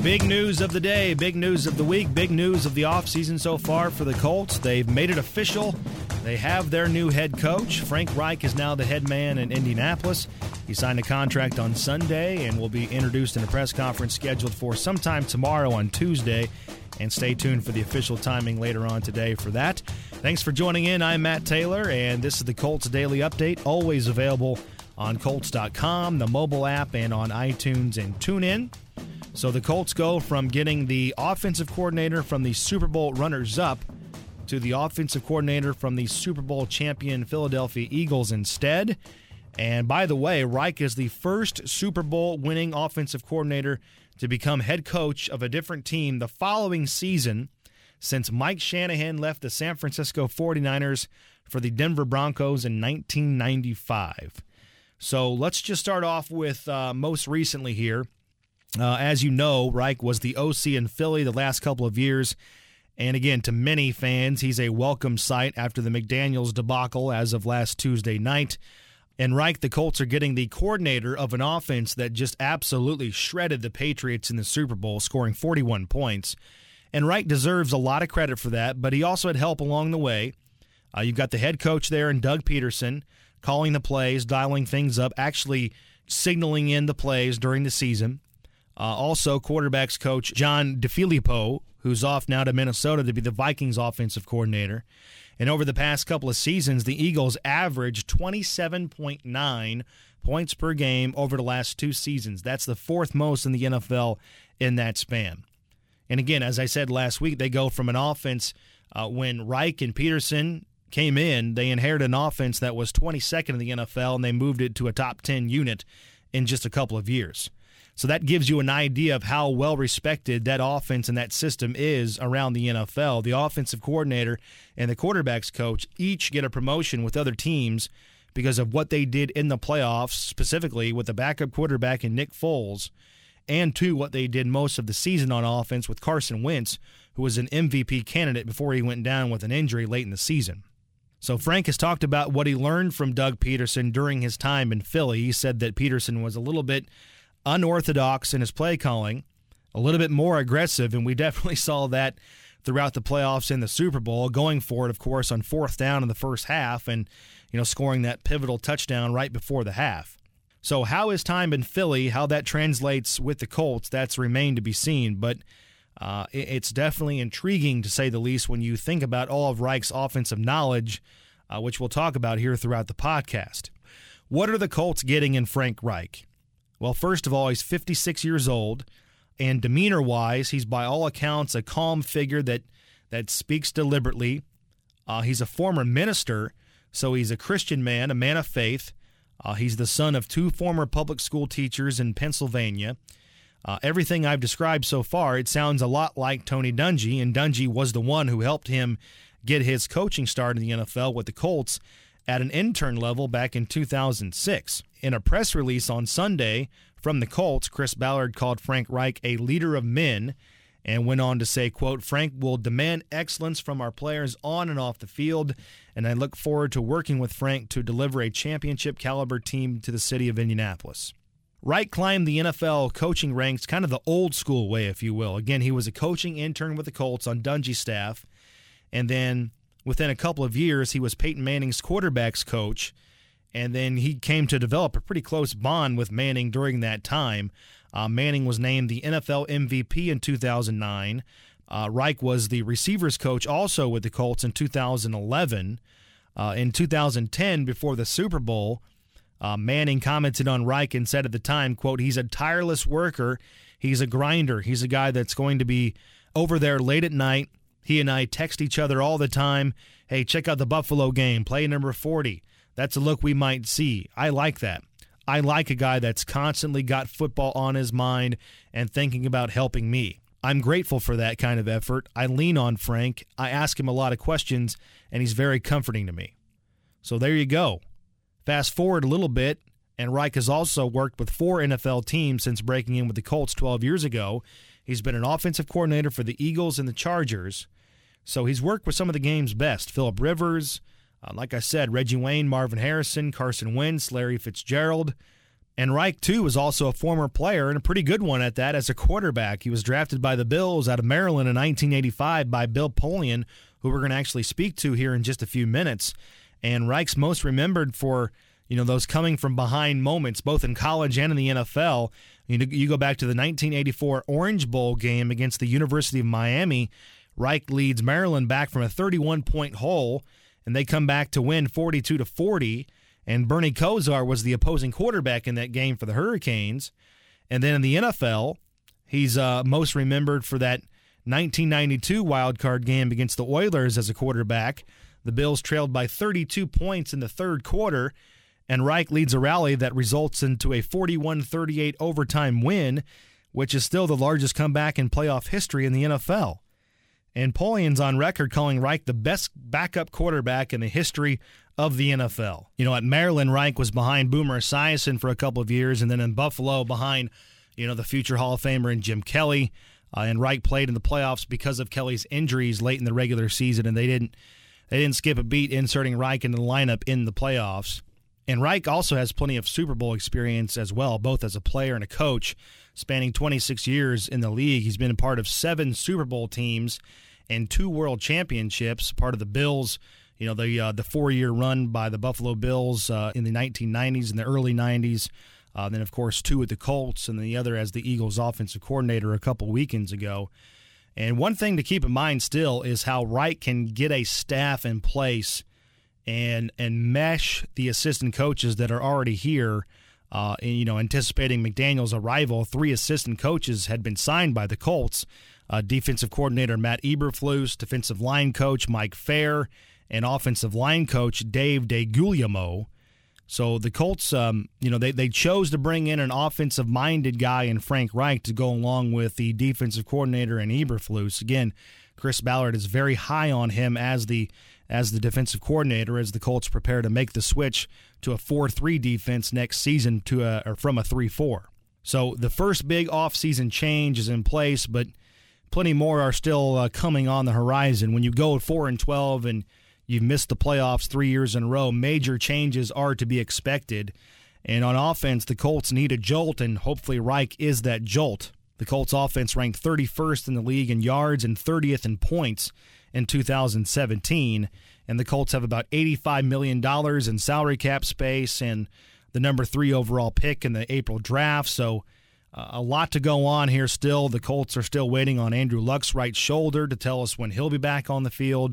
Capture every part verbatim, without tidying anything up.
Big news of the day, big news of the week, big news of the offseason so far for the Colts. They've made it official. They have their new head coach. Frank Reich is now the head man in Indianapolis. He signed a contract on Sunday and will be introduced in a press conference scheduled for sometime tomorrow on Tuesday. And stay tuned for the official timing later on today for that. Thanks for joining in. I'm Matt Taylor, and this is the Colts Daily Update, always available on Colts dot com, the mobile app, and on iTunes and TuneIn. So the Colts go from getting the offensive coordinator from the Super Bowl runners-up to the offensive coordinator from the Super Bowl champion Philadelphia Eagles instead. And by the way, Reich is the first Super Bowl winning offensive coordinator to become head coach of a different team the following season since Mike Shanahan left the San Francisco forty-niners for the Denver Broncos in nineteen ninety-five. So let's just start off with uh, most recently here. Uh, as you know, Reich was the O C in Philly the last couple of years. And again, to many fans, he's a welcome sight after the McDaniels debacle as of last Tuesday night. And Reich, the Colts are getting the coordinator of an offense that just absolutely shredded the Patriots in the Super Bowl, scoring forty-one points. And Reich deserves a lot of credit for that, but he also had help along the way. Uh, you've got the head coach there in Doug Peterson, calling the plays, dialing things up, actually signaling in the plays during the season. Uh, also, quarterbacks coach John DeFilippo, who's off now to Minnesota to be the Vikings offensive coordinator. And over the past couple of seasons, the Eagles averaged twenty-seven point nine points per game over the last two seasons. That's the fourth most in the N F L in that span. And again, as I said last week, they go from an offense uh, when Reich and Peterson came in, they inherited an offense that was twenty-second in the N F L, and they moved it to a top ten unit in just a couple of years. So that gives you an idea of how well-respected that offense and that system is around the N F L. The offensive coordinator and the quarterback's coach each get a promotion with other teams because of what they did in the playoffs, specifically with the backup quarterback in Nick Foles, and two, what they did most of the season on offense with Carson Wentz, who was an M V P candidate before he went down with an injury late in the season. So Frank has talked about what he learned from Doug Peterson during his time in Philly. He said that Peterson was a little bit unorthodox in his play calling, a little bit more aggressive, and we definitely saw that throughout the playoffs and the Super Bowl, going for it, of course, on fourth down in the first half and, you know, scoring that pivotal touchdown right before the half. So how his time in Philly, how that translates with the Colts, that's remained to be seen, but uh, it's definitely intriguing, to say the least, when you think about all of Reich's offensive knowledge, uh, which we'll talk about here throughout the podcast. What are the Colts getting in Frank Reich? Well, first of all, he's fifty-six years old, and demeanor-wise, he's by all accounts a calm figure that, that speaks deliberately. Uh, he's a former minister, so he's a Christian man, a man of faith. Uh, he's the son of two former public school teachers in Pennsylvania. Uh, everything I've described so far, it sounds a lot like Tony Dungy, and Dungy was the one who helped him get his coaching start in the N F L with the Colts at an intern level back in two thousand six. In a press release on Sunday from the Colts, Chris Ballard called Frank Reich a leader of men and went on to say, quote, "Frank will demand excellence from our players on and off the field, and I look forward to working with Frank to deliver a championship-caliber team to the city of Indianapolis." Reich climbed the N F L coaching ranks kind of the old-school way, if you will. Again, he was a coaching intern with the Colts on Dungy's staff, and then within a couple of years, he was Peyton Manning's quarterback's coach, and then he came to develop a pretty close bond with Manning during that time. Uh, Manning was named the N F L M V P in two thousand nine. Uh, Reich was the receivers coach also with the Colts in two thousand eleven. Uh, in two thousand ten, before the Super Bowl, uh, Manning commented on Reich and said at the time, quote, "He's a tireless worker. He's a grinder. He's a guy that's going to be over there late at night. He and I text each other all the time. Hey, check out the Buffalo game, play number forty. That's a look we might see. I like that. I like a guy that's constantly got football on his mind and thinking about helping me. I'm grateful for that kind of effort. I lean on Frank. I ask him a lot of questions, and he's very comforting to me." So there you go. Fast forward a little bit, and Reich has also worked with four N F L teams since breaking in with the Colts twelve years ago. He's been an offensive coordinator for the Eagles and the Chargers. So he's worked with some of the game's best. Phillip Rivers, uh, like I said, Reggie Wayne, Marvin Harrison, Carson Wentz, Larry Fitzgerald. And Reich, too, was also a former player, and a pretty good one at that, as a quarterback. He was drafted by the Bills out of Maryland in nineteen eighty-five by Bill Polian, who we're going to actually speak to here in just a few minutes. And Reich's most remembered for, you know, those coming from behind moments, both in college and in the N F L. You know, you go back to the nineteen eighty-four Orange Bowl game against the University of Miami. Reich leads Maryland back from a thirty-one point hole, and they come back to win forty-two to forty. And Bernie Kosar was the opposing quarterback in that game for the Hurricanes. And then in the N F L, he's uh, most remembered for that nineteen ninety-two wild card game against the Oilers as a quarterback. The Bills trailed by thirty-two points in the third quarter, and Reich leads a rally that results into a forty-one thirty-eight overtime win, which is still the largest comeback in playoff history in the N F L. And Polian's on record calling Reich the best backup quarterback in the history of the N F L. You know, at Maryland, Reich was behind Boomer Esiason for a couple of years, and then in Buffalo behind, you know, the future Hall of Famer and Jim Kelly. Uh, and Reich played in the playoffs because of Kelly's injuries late in the regular season, and they didn't they didn't skip a beat inserting Reich into the lineup in the playoffs. And Reich also has plenty of Super Bowl experience as well, both as a player and a coach, spanning twenty-six years in the league. He's been a part of seven Super Bowl teams and two world championships, part of the Bills, you know, the uh, the four-year run by the Buffalo Bills uh, in the nineteen nineties and the early nineties. Uh, then, of course, two with the Colts, and the other as the Eagles' offensive coordinator a couple weekends ago. And one thing to keep in mind still is how Reich can get a staff in place and and mesh the assistant coaches that are already here. Uh, and, you know, anticipating McDaniel's arrival, three assistant coaches had been signed by the Colts. Uh, defensive coordinator Matt Eberflus, defensive line coach Mike Fair, and offensive line coach Dave DeGuglielmo. So the Colts, um, you know, they, they chose to bring in an offensive-minded guy in Frank Reich to go along with the defensive coordinator and Eberflus. Again, Chris Ballard is very high on him as the as the defensive coordinator as the Colts prepare to make the switch to a four three defense next season to a, or from a three four. So the first big offseason change is in place, but plenty more are still uh, coming on the horizon. When you go four and twelve and you've missed the playoffs three years in a row, major changes are to be expected. And on offense, the Colts need a jolt, and hopefully Reich is that jolt. The Colts offense ranked thirty-first in the league in yards and thirtieth in points in two thousand seventeen. And the Colts have about eighty-five million dollars in salary cap space and the number three overall pick in the April draft. So uh, a lot to go on here still. The Colts are still waiting on Andrew Luck's right shoulder to tell us when he'll be back on the field.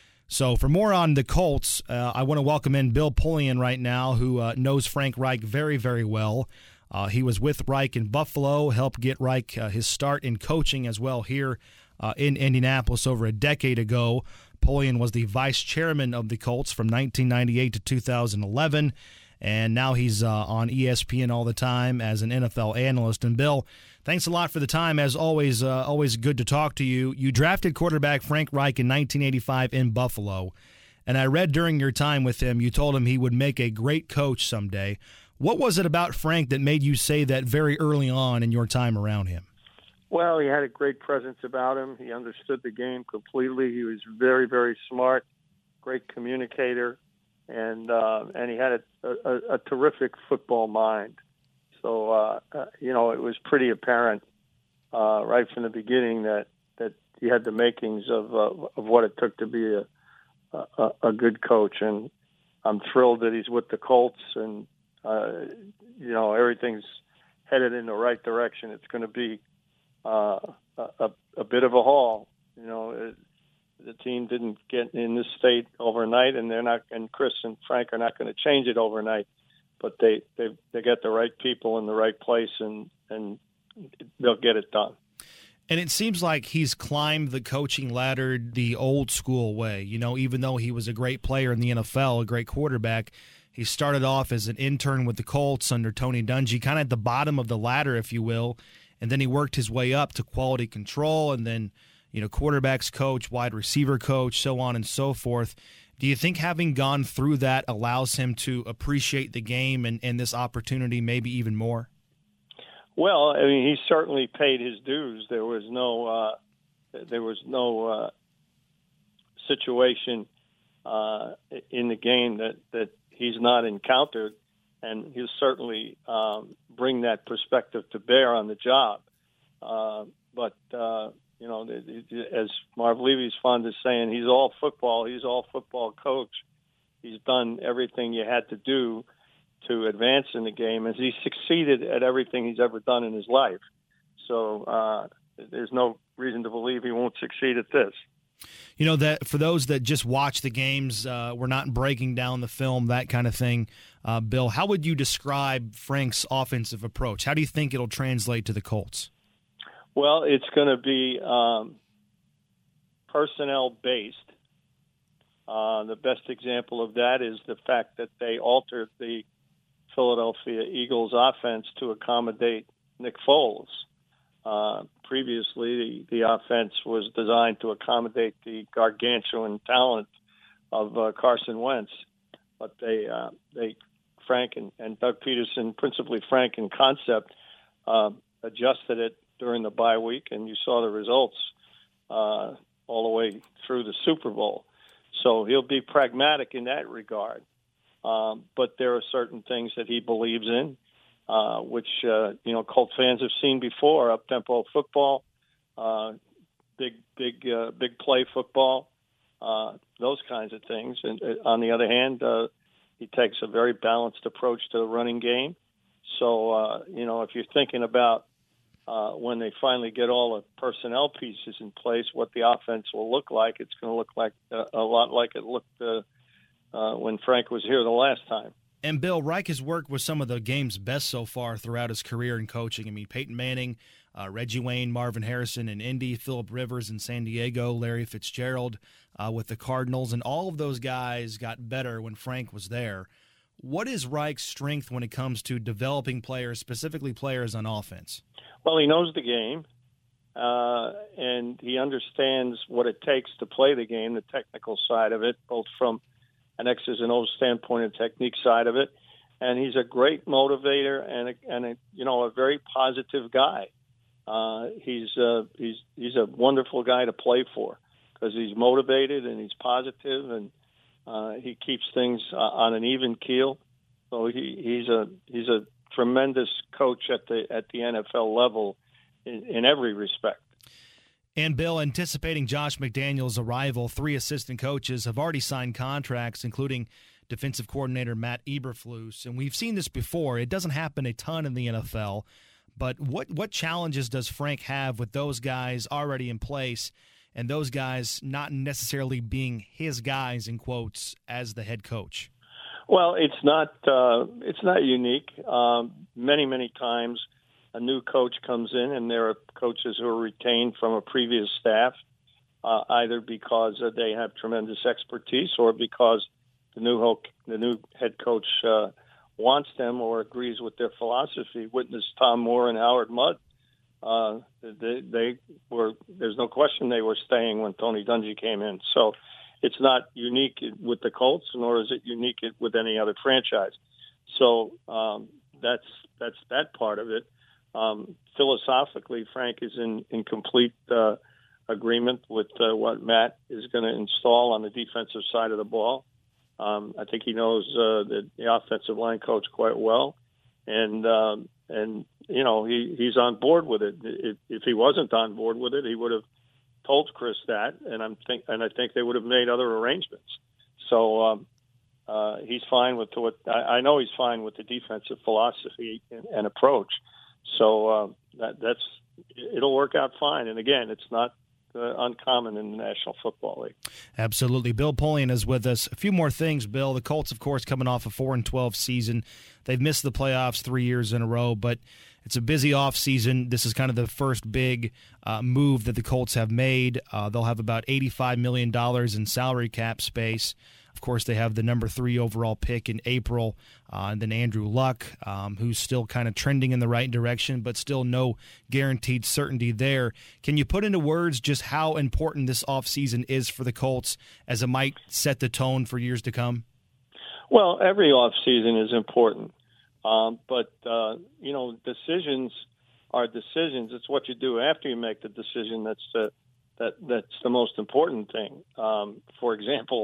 So for more on the Colts, uh, I want to welcome in Bill Polian right now, who uh, knows Frank Reich very, very well. Uh, he was with Reich in Buffalo, helped get Reich uh, his start in coaching as well here uh, in Indianapolis over a decade ago. Polian was the vice chairman of the Colts from nineteen ninety-eight to two thousand eleven, and now he's uh, on E S P N all the time as an N F L analyst. And Bill, thanks a lot for the time. As always, uh, always good to talk to you. You drafted quarterback Frank Reich in nineteen eighty-five in Buffalo, and I read during your time with him, you told him he would make a great coach someday. What was it about Frank that made you say that very early on in your time around him? Well, he had a great presence about him. He understood the game completely. He was very, very smart, great communicator, and uh, and he had a, a, a terrific football mind. So, uh, uh, you know, it was pretty apparent uh, right from the beginning that, that he had the makings of uh, of what it took to be a, a a good coach. And I'm thrilled that he's with the Colts, and uh, you know, everything's headed in the right direction. It's going to be uh, a, a bit of a haul. You know, it, the team didn't get in this state overnight, and they're not. And Chris and Frank are not going to change it overnight. But they they they get the right people in the right place, and and they'll get it done. And it seems like he's climbed the coaching ladder the old school way. You know, even though he was a great player in the N F L, a great quarterback, he started off as an intern with the Colts under Tony Dungy, kind of at the bottom of the ladder, if you will. And then he worked his way up to quality control, and then, you know, quarterbacks coach, wide receiver coach, so on and so forth. Do you think having gone through that allows him to appreciate the game and, and this opportunity maybe even more? Well, I mean, he certainly paid his dues. There was no, uh, there was no uh, situation uh, in the game that, that he's not encountered and he'll certainly um, bring that perspective to bear on the job. Uh, but, uh, you know, as Marv Levy's fond of saying, he's all football. He's all football coach. He's done everything you had to do to advance in the game, and he succeeded at everything he's ever done in his life. So uh, there's no reason to believe he won't succeed at this. You know, that for those that just watch the games, uh, we're not breaking down the film, that kind of thing. Uh, Bill, how would you describe Frank's offensive approach? How do you think it'll translate to the Colts? Well, it's going to be um, personnel-based. Uh, the best example of that is the fact that they altered the Philadelphia Eagles offense to accommodate Nick Foles. Uh, previously, the, the offense was designed to accommodate the gargantuan talent of uh, Carson Wentz, but they, uh, they Frank and, and Doug Peterson, principally Frank in concept, uh, adjusted it during the bye week, and you saw the results uh, all the way through the Super Bowl. So he'll be pragmatic in that regard. Um, but there are certain things that he believes in, uh, which, uh, you know, Colt fans have seen before, up-tempo football, uh, big, big, uh, big play football, uh, those kinds of things. And uh, on the other hand, uh, he takes a very balanced approach to the running game. So, uh, you know, if you're thinking about uh, when they finally get all the personnel pieces in place, what the offense will look like, it's going to look like uh, a lot like it looked uh, uh, when Frank was here the last time. And, Bill, Reich has worked with some of the game's best so far throughout his career in coaching. I mean, Peyton Manning, uh, Reggie Wayne, Marvin Harrison in Indy, Phillip Rivers in San Diego, Larry Fitzgerald uh, with the Cardinals, and all of those guys got better when Frank was there. What is Reich's strength when it comes to developing players, specifically players on offense? Well, he knows the game, uh, and he understands what it takes to play the game, the technical side of it, both from an X's and O's standpoint and technique side of it. And he's a great motivator and, a, and a, you know, a very positive guy. Uh, he's, uh, he's, he's a wonderful guy to play for because he's motivated and he's positive and uh, he keeps things uh, on an even keel. So he, he's a he's a tremendous coach at the at the N F L level in, in every respect. And, Bill, anticipating Josh McDaniels' arrival, three assistant coaches have already signed contracts, including defensive coordinator Matt Eberflus. And we've seen this before. It doesn't happen a ton in the N F L. But what, what challenges does Frank have with those guys already in place and those guys not necessarily being his guys, in quotes, as the head coach? Well, it's not uh, it's not unique. Um, many, many times a new coach comes in and there are coaches who are retained from a previous staff, uh, either because uh, they have tremendous expertise or because the new ho- the new head coach uh, wants them or agrees with their philosophy. Witness Tom Moore and Howard Mudd. Uh, they, they were, there's no question they were staying when Tony Dungy came in. So it's not unique with the Colts, nor is it unique with any other franchise. So um, that's that's that part of it. Um, philosophically, Frank is in, in complete uh, agreement with uh, what Matt is going to install on the defensive side of the ball. Um, I think he knows uh, the, the offensive line coach quite well, and um, and you know he, he's on board with it. If, if he wasn't on board with it, he would have told Chris that, and I'm think and I think they would have made other arrangements. So um, uh, he's fine with what I, I know. He's fine with the defensive philosophy and, and approach. So uh, that that's it'll work out fine. And again, it's not uh, uncommon in the National Football League. Absolutely. Bill Polian is with us. A few more things, Bill. The Colts, of course, coming off a four and twelve season. They've missed the playoffs three years in a row, but it's a busy off season. This is kind of the first big uh, move that the Colts have made. Uh, they'll have about eighty-five million dollars in salary cap space. Of course, they have the number three overall pick in April, uh, and then Andrew Luck, um, who's still kind of trending in the right direction, but still no guaranteed certainty there. Can you put into words just how important this offseason is for the Colts as it might set the tone for years to come? Well, every offseason is important, um, but, uh, you know, decisions are decisions. It's what you do after you make the decision that's the, that, that's the most important thing. Um, for example,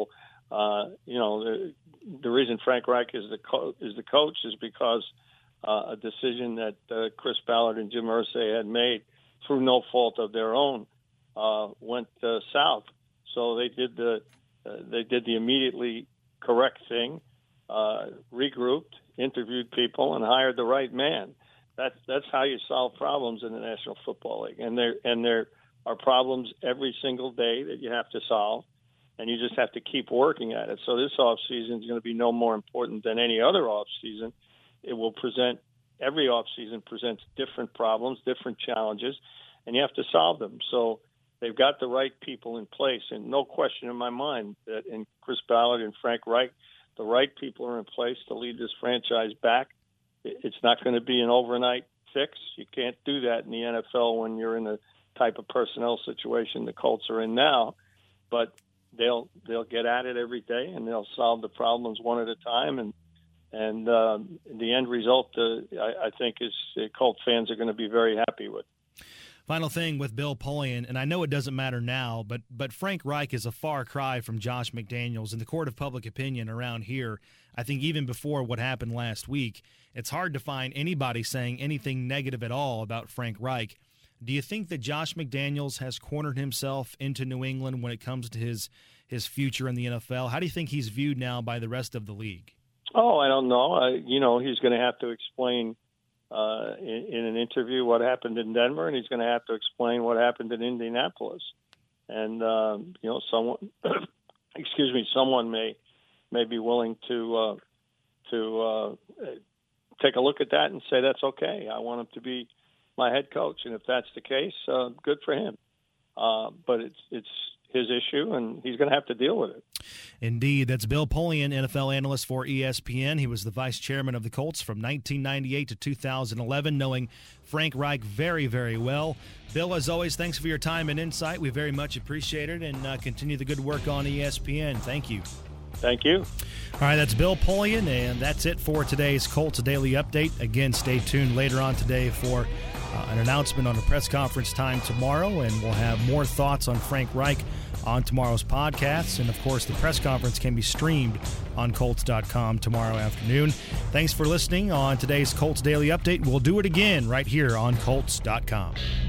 Uh, you know, the, the reason Frank Reich is the co- is the coach is because uh, a decision that uh, Chris Ballard and Jim Irsay had made through no fault of their own uh, went uh, south. So they did the uh, they did the immediately correct thing, uh, regrouped, interviewed people, and hired the right man. That's that's how you solve problems in the National Football League. And there and there are problems every single day that you have to solve, and you just have to keep working at it. So this off season is going to be no more important than any other off season. It will present every off season presents different problems, different challenges, and you have to solve them. So they've got the right people in place, and no question in my mind that in Chris Ballard and Frank Reich, the right people are in place to lead this franchise back. It's not going to be an overnight fix. You can't do that in the N F L when you're in the type of personnel situation the Colts are in now. But they'll they'll get at it every day, and they'll solve the problems one at a time. And and uh, the end result, uh, I, I think, is uh, Colt fans are going to be very happy with. Final thing with Bill Polian, and I know it doesn't matter now, but but Frank Reich is a far cry from Josh McDaniels in the court of public opinion around here. I think even before what happened last week, it's hard to find anybody saying anything negative at all about Frank Reich. Do you think that Josh McDaniels has cornered himself into New England when it comes to his his future in the N F L? How do you think he's viewed now by the rest of the league? Oh, I don't know. I, you know, he's going to have to explain Uh, in, in an interview what happened in Denver, and he's going to have to explain what happened in Indianapolis. And um, you know, someone, excuse me, someone may may be willing to uh, to uh, take a look at that and say that's okay. I want him to be my head coach, and if that's the case, uh, good for him. Uh, but it's it's his issue, and he's going to have to deal with it. Indeed. That's Bill Polian, N F L analyst for E S P N. He was the vice chairman of the Colts from nineteen ninety-eight to two thousand eleven, knowing Frank Reich very, very well. Bill, as always, thanks for your time and insight. We very much appreciate it, and uh, continue the good work on E S P N. Thank you. Thank you. All right, that's Bill Polian, and that's it for today's Colts Daily Update. Again, stay tuned later on today for uh, an announcement on a press conference time tomorrow, and we'll have more thoughts on Frank Reich on tomorrow's podcasts. And, of course, the press conference can be streamed on Colts dot com tomorrow afternoon. Thanks for listening on today's Colts Daily Update. We'll do it again right here on Colts dot com.